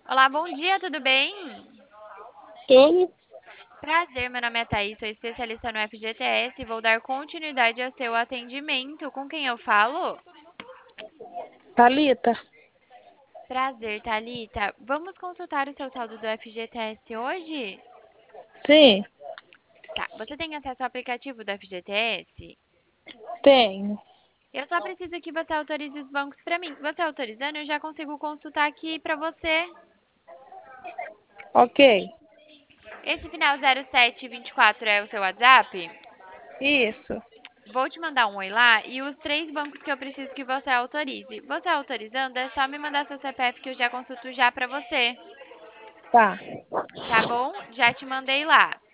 Olá, bom dia, tudo bem? Tudo? Prazer, meu nome é Thaís, sou especialista no FGTS e vou dar continuidade ao seu atendimento. Com quem eu falo? Thalita? Prazer, Thalita. Vamos consultar o seu saldo do FGTS hoje? Sim, Tá, você tem acesso ao aplicativo do FGTS? tenho. Eu só preciso que você autorize os bancos para mim. Você autorizando, eu já consigo consultar aqui para você. Ok. Esse final 0724 é o seu WhatsApp? Isso. Vou te mandar um oi lá e os três bancos que eu preciso que você autorize. Você autorizando, é só me mandar seu CPF que eu já consulto já pra você, Tá. tá bom? Já te mandei lá.